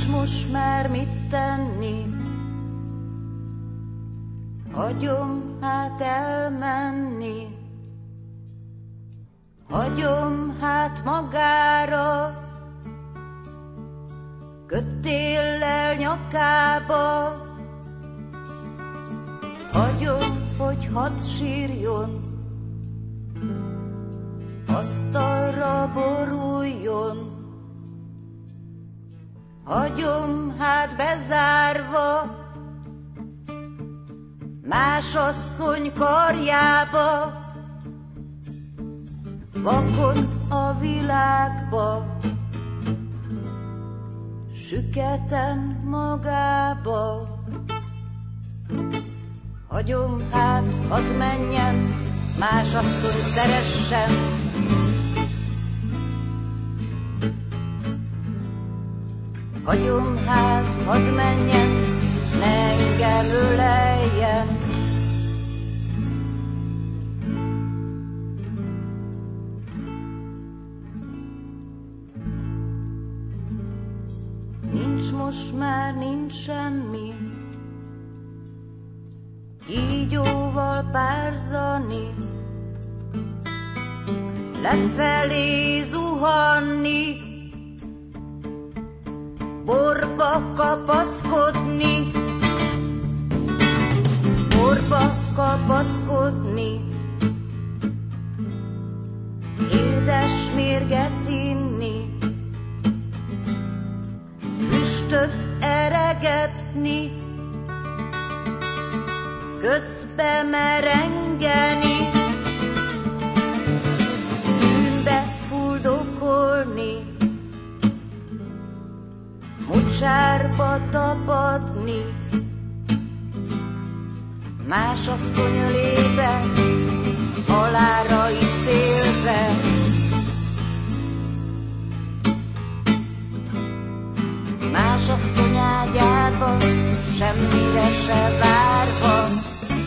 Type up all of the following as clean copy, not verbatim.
Nincs most már mit tenni, hagyom hát elmenni, hagyom hát magára, kötéllel nyakába, hagyom, hogy hadd sírjon, asztalra boruljon, hagyom hát bezárva, más asszony karjába, vakon a világba, süketen magába. Hagyom hát, hadd menjen, más asszony szeressen, hagyom hát, hadd menjen, ne engem öleljen. Nincs most már, nincs semmi, kígyóval párzani, lefelé zuhanni, borba kapaszkodni, borba kapaszkodni, édes mérget inni, füstöt eregetni, ködbe merengeni, bűnbe fuldokolni, mocsárba tapadni, más asszony ölébe, halára ítélve. Más asszony ágyába, semmire se várva.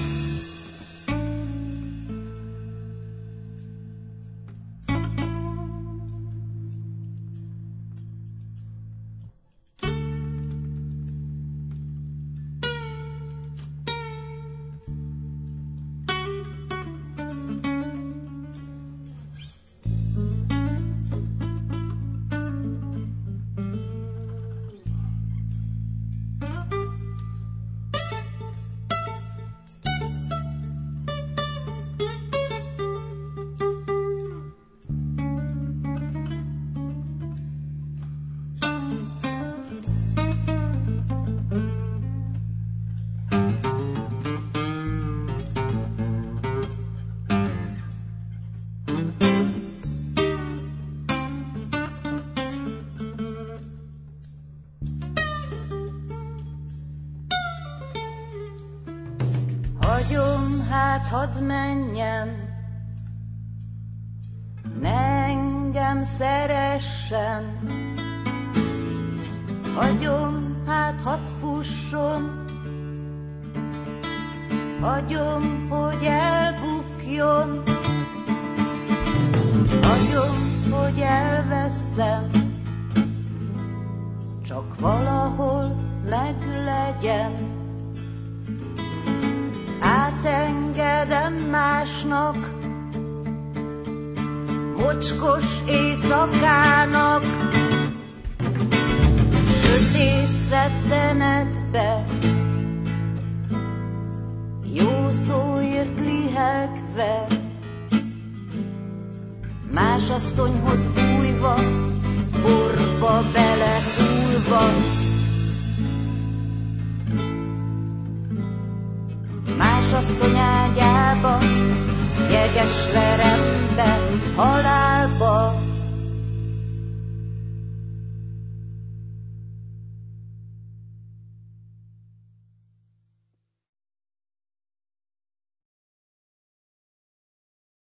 Hagyom hát, hadd menjen, ne engem szeressen, hagyom hát, hadd fusson, hagyom, hogy elbukjon, hagyom, hogy elveszem, csak valahol meglegyen. Átengedem másnak, mocskos éjszakának, sötét rettenetbe, jó szóért lihegve, más asszonyhoz bújva, borba belehúlva. Más asszony ágyába,